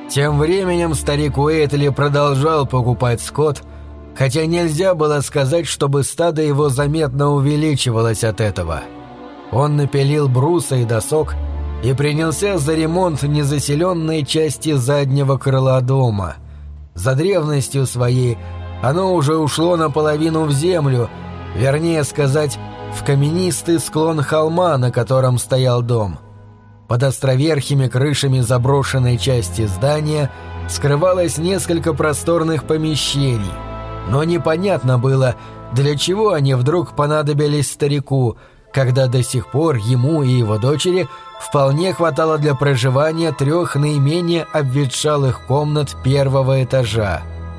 Тем временем старик Уэйтли продолжал покупать скот, хотя нельзя было сказать, чтобы стадо его заметно увеличивалось от этого. Он напилил бруса и досок и принялся за ремонт незаселенной части заднего крыла дома. За древностью своей оно уже ушло наполовину в землю, вернее сказать, в каменистый склон холма, на котором стоял дом. Под островерхими крышами заброшенной части здания скрывалось несколько просторных помещений, но непонятно было, для чего они вдруг понадобились старику, когда до сих пор ему и его дочери вполне хватало для проживания 3 наименее обветшалых комнат первого этажа.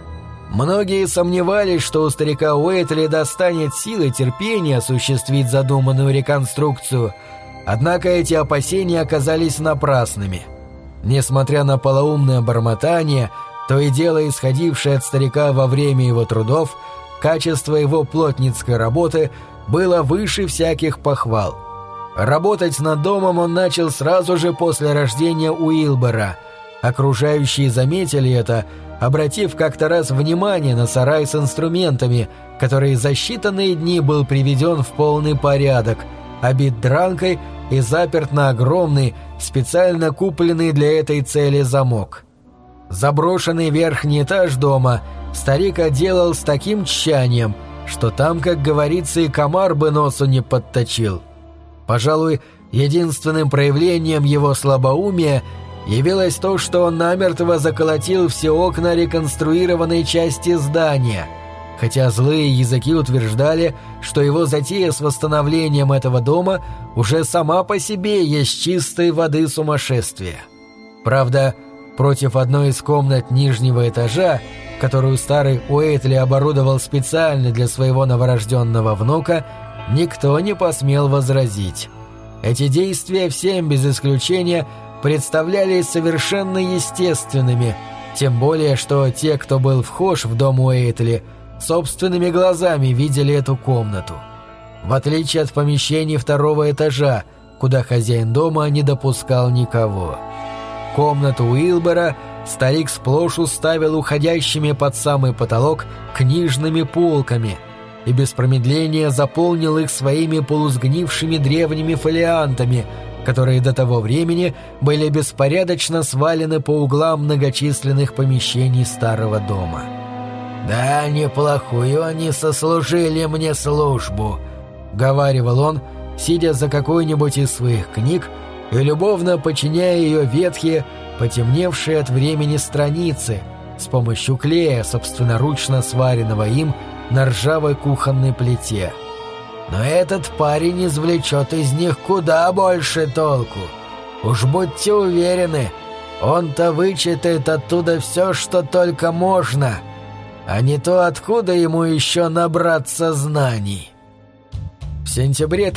Многие сомневались, что у старика Уэйтли достанет силы и терпения осуществить задуманную реконструкцию, однако эти опасения оказались напрасными. Несмотря на полоумное бормотание, то и дело исходившее от старика во время его трудов, качество его плотницкой работы было выше всяких похвал. Работать над домом он начал сразу же после рождения Уилбора. Окружающие заметили это, обратив как-то раз внимание на сарай с инструментами, который за считанные дни был приведен в полный порядок, обит дранкой и заперт на огромный, специально купленный для этой цели замок. Заброшенный верхний этаж дома старик отделал с таким тщанием, что там, как говорится, и комар бы носу не подточил. Пожалуй, единственным проявлением его слабоумия явилось то, что он намертво заколотил все окна реконструированной части здания, хотя злые языки утверждали, что его затея с восстановлением этого дома уже сама по себе есть чистой воды сумасшествие. Правда, против одной из комнат нижнего этажа, которую старый Уэйтли оборудовал специально для своего новорожденного внука, никто не посмел возразить. Эти действия всем без исключения представлялись совершенно естественными, тем более, что те, кто был вхож в дом Уэйтли, собственными глазами видели эту комнату. В отличие от помещений 2-го этажа, куда хозяин дома не допускал никого. Комнату Уилбора старик сплошь уставил уходящими под самый потолок книжными полками и без промедления заполнил их своими полусгнившими древними фолиантами, которые до того времени были беспорядочно свалены по углам многочисленных помещений старого дома. «Да, неплохую они сослужили мне службу», — говаривал он, сидя за какой-нибудь из своих книг и любовно подчиняя ее ветхие, потемневшие от времени страницы с помощью клея, собственноручно сваренного им на ржавой кухонной плите. «Но этот парень извлечет из них куда больше толку. Уж будьте уверены, он-то вычитает оттуда все, что только можно, а не то откуда ему еще набраться знаний». В сентябре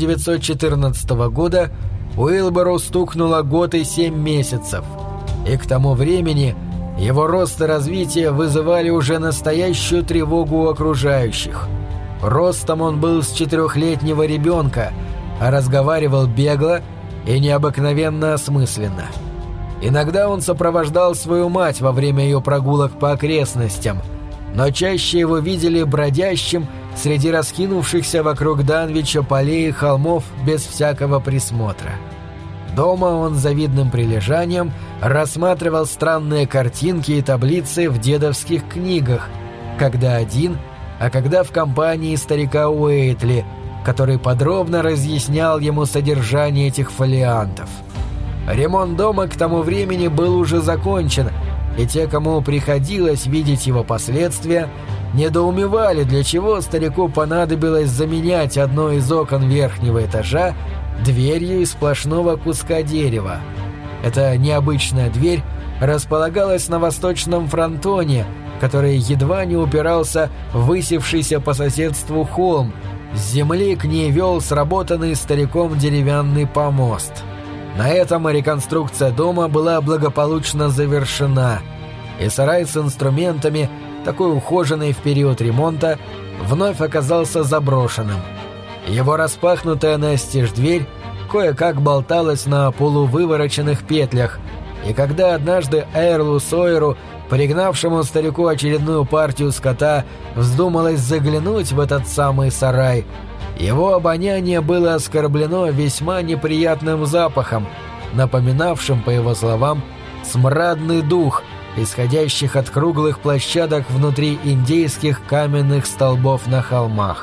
1914 года Уилбору стукнуло 1 год и 7 месяцев, и к тому времени его рост и развитие вызывали уже настоящую тревогу у окружающих. Ростом он был с 4-летнего ребенка, а разговаривал бегло и необыкновенно осмысленно. Иногда он сопровождал свою мать во время ее прогулок по окрестностям, но чаще его видели бродящим среди раскинувшихся вокруг Данвича полей и холмов без всякого присмотра. Дома он с завидным прилежанием рассматривал странные картинки и таблицы в дедовских книгах, когда один, а когда в компании старика Уэйтли, который подробно разъяснял ему содержание этих фолиантов. Ремонт дома к тому времени был уже закончен, и те, кому приходилось видеть его последствия, недоумевали, для чего старику понадобилось заменять одно из окон верхнего этажа дверью из сплошного куска дерева. Эта необычная дверь располагалась на восточном фронтоне, который едва не упирался в высевшийся по соседству холм. С земли к ней вел сработанный стариком деревянный помост. На этом реконструкция дома была благополучно завершена, и сарай с инструментами, такой ухоженный в период ремонта, вновь оказался заброшенным. Его распахнутая настежь дверь кое-как болталась на полувывороченных петлях, И когда однажды Эрлу Сойеру, пригнавшему старику очередную партию скота, вздумалось заглянуть в этот самый сарай, его обоняние было оскорблено весьма неприятным запахом, напоминавшим, по его словам, смрадный дух, исходящих от круглых площадок внутри индейских каменных столбов на холмах.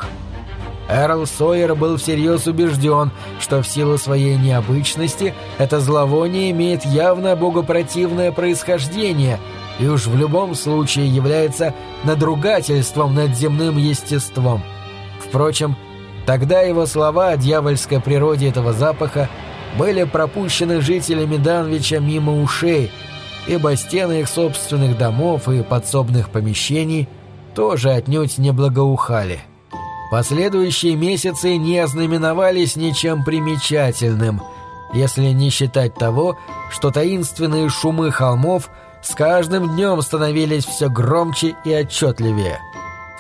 Эрл Сойер был всерьез убежден, что в силу своей необычности это зловоние имеет явно богопротивное происхождение и уж в любом случае является надругательством над земным естеством. Впрочем, тогда его слова о дьявольской природе этого запаха были пропущены жителями Данвича мимо ушей, ибо стены их собственных домов и подсобных помещений тоже отнюдь не благоухали. Последующие месяцы не ознаменовались ничем примечательным, если не считать того, что таинственные шумы холмов с каждым днем становились все громче и отчетливее. В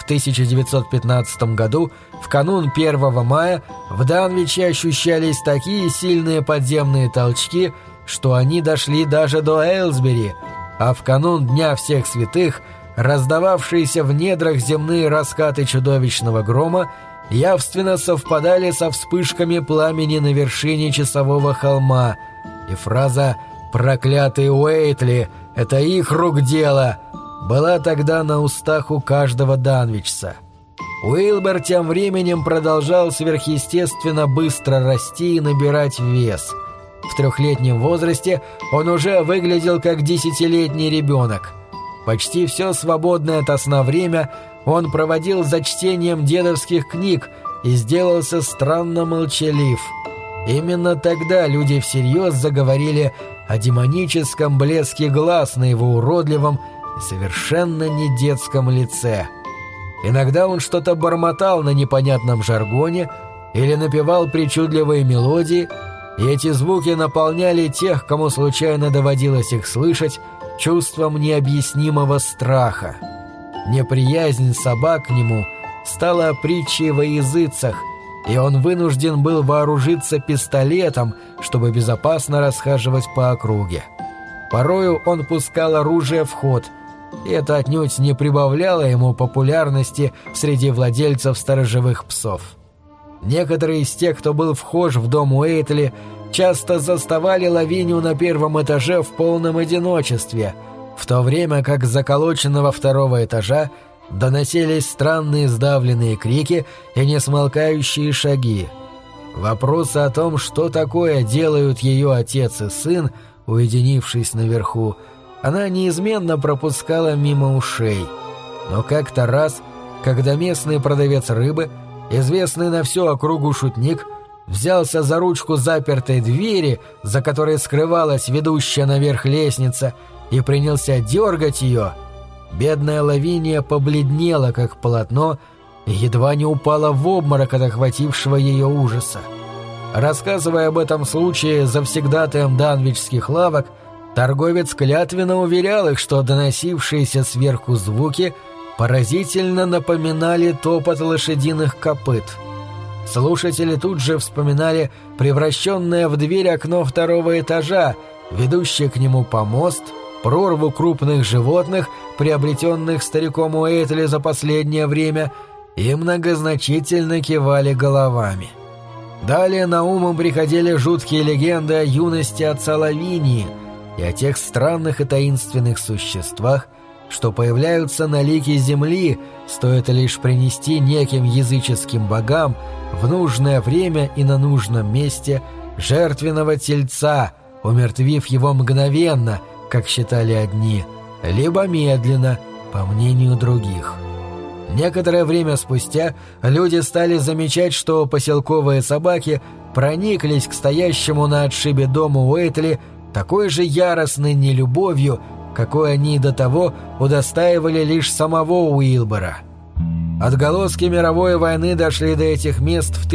1915 году, в канун 1 мая, в Данвиче ощущались такие сильные подземные толчки, что они дошли даже до Эйлсбери, а в канун Дня всех святых раздававшиеся в недрах земные раскаты чудовищного грома явственно совпадали со вспышками пламени на вершине часового холма, и фраза «Проклятый Уэйтли! Это их рук дело!» была тогда на устах у каждого данвичца. Уилбер тем временем продолжал сверхъестественно быстро расти и набирать вес. В 3-летнем возрасте он уже выглядел как 10-летний ребенок. Почти все свободное ото сна время он проводил за чтением дедовских книг и сделался странно молчалив. Именно тогда люди всерьез заговорили о демоническом блеске глаз на его уродливом и совершенно не детском лице. Иногда он что-то бормотал на непонятном жаргоне или напевал причудливые мелодии, и эти звуки наполняли тех, кому случайно доводилось их слышать, чувством необъяснимого страха. Неприязнь собак к нему стала притчей во языцах, и он вынужден был вооружиться пистолетом, чтобы безопасно расхаживать по округе. Порою он пускал оружие в ход, и это отнюдь не прибавляло ему популярности среди владельцев сторожевых псов. Некоторые из тех, кто был вхож в дом Уэйтли, часто заставали Лавинию на 1-м этаже в полном одиночестве, в то время как с заколоченного 2-го этажа доносились странные сдавленные крики и несмолкающие шаги. Вопросы о том, что такое делают ее отец и сын, уединившись наверху, она неизменно пропускала мимо ушей. Но как-то раз, когда местный продавец рыбы, известный на всю округу шутник, взялся за ручку запертой двери, за которой скрывалась ведущая наверх лестница, и принялся дергать ее, бедная Лавиния побледнела, как полотно, и едва не упала в обморок от охватившего ее ужаса. Рассказывая об этом случае завсегдатаем данвичских лавок, торговец клятвенно уверял их, что доносившиеся сверху звуки поразительно напоминали топот лошадиных копыт. Слушатели тут же вспоминали превращенное в дверь окно 2-го этажа, ведущее к нему помост, прорву крупных животных, приобретенных стариком Уэйтли за последнее время, и многозначительно кивали головами. Далее на ум им приходили жуткие легенды о юности отца Лавинии и о тех странных и таинственных существах, что появляются на лике земли, стоит лишь принести неким языческим богам в нужное время и на нужном месте жертвенного тельца, умертвив его мгновенно, как считали одни, либо медленно, по мнению других. Некоторое время спустя люди стали замечать, что поселковые собаки прониклись к стоящему на отшибе дому Уэйтли такой же яростной нелюбовью, какой они до того удостаивали лишь самого Уилбера. Отголоски мировой войны дошли до этих мест в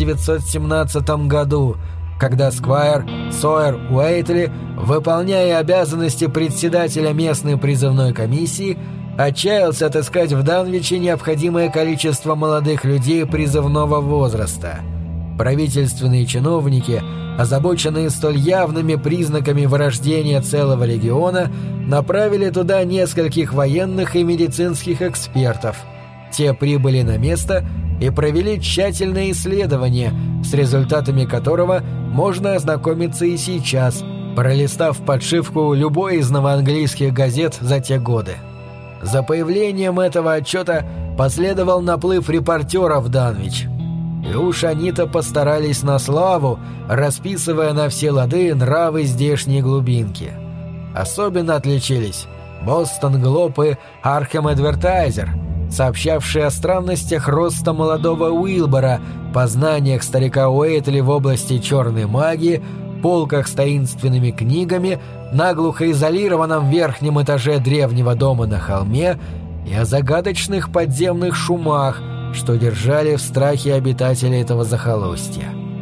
1917 году, когда сквайр Сойер Уэйтли, выполняя обязанности председателя местной призывной комиссии, отчаялся отыскать в Данвиче необходимое количество молодых людей призывного возраста. Правительственные чиновники, озабоченные столь явными признаками вырождения целого региона, направили туда нескольких военных и медицинских экспертов. Те прибыли на место и провели тщательное исследование, с результатами которого можно ознакомиться и сейчас, пролистав подшивку любой из новоанглийских газет за те годы. За появлением этого отчета последовал наплыв репортеров в Данвич. И уж они-то постарались на славу, расписывая на все лады нравы здешней глубинки. Особенно отличились «Бостон Глоб» и «Архем Адвертайзер», сообщавшие о странностях роста молодого Уилбора, познаниях старика Уэйтли в области черной магии, полках с таинственными книгами, наглухо изолированном верхнем этаже древнего дома на холме и о загадочных подземных шумах, что держали в страхе обитателей этого захолустья.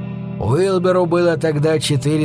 Уилберу было тогда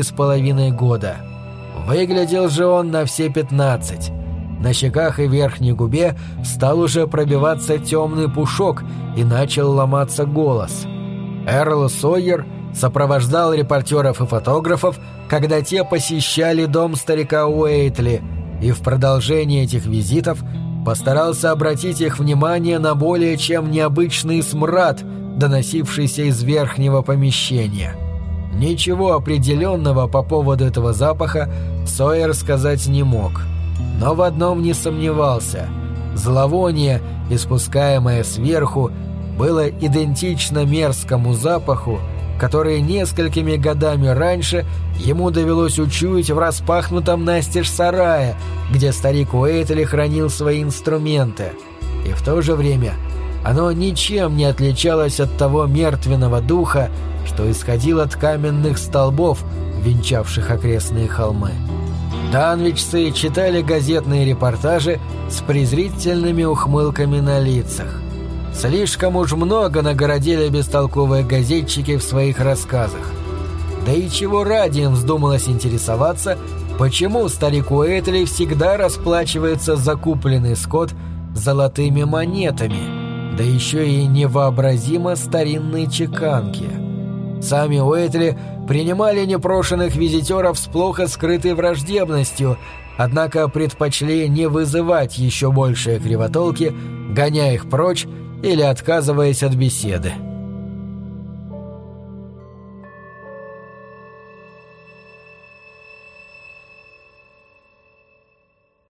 4,5 года. Выглядел же он на все 15. На щеках и верхней губе стал уже пробиваться темный пушок и начал ломаться голос. Эрл Сойер сопровождал репортеров и фотографов, когда те посещали дом старика Уэйтли, и в продолжении этих визитов постарался обратить их внимание на более чем необычный смрад, доносившийся из верхнего помещения. Ничего определенного по поводу этого запаха Сойер сказать не мог, но в одном не сомневался: зловоние, испускаемое сверху, было идентично мерзкому запаху, который несколькими годами раньше ему довелось учуять в распахнутом настежь сарае, где старик Уэйтли хранил свои инструменты. И в то же время оно ничем не отличалось от того мертвенного духа, что исходил от каменных столбов, венчавших окрестные холмы. Данвичцы читали газетные репортажи с презрительными ухмылками на лицах. Слишком уж много нагородили бестолковые газетчики в своих рассказах. Да и чего ради им вздумалось интересоваться, почему старик Уэйтли всегда расплачивается за купленный скот золотыми монетами, да еще и невообразимо старинной чеканки. Сами Уэйтли принимали непрошенных визитеров с плохо скрытой враждебностью, однако предпочли не вызывать еще большие кривотолки, гоняя их прочь или отказываясь от беседы.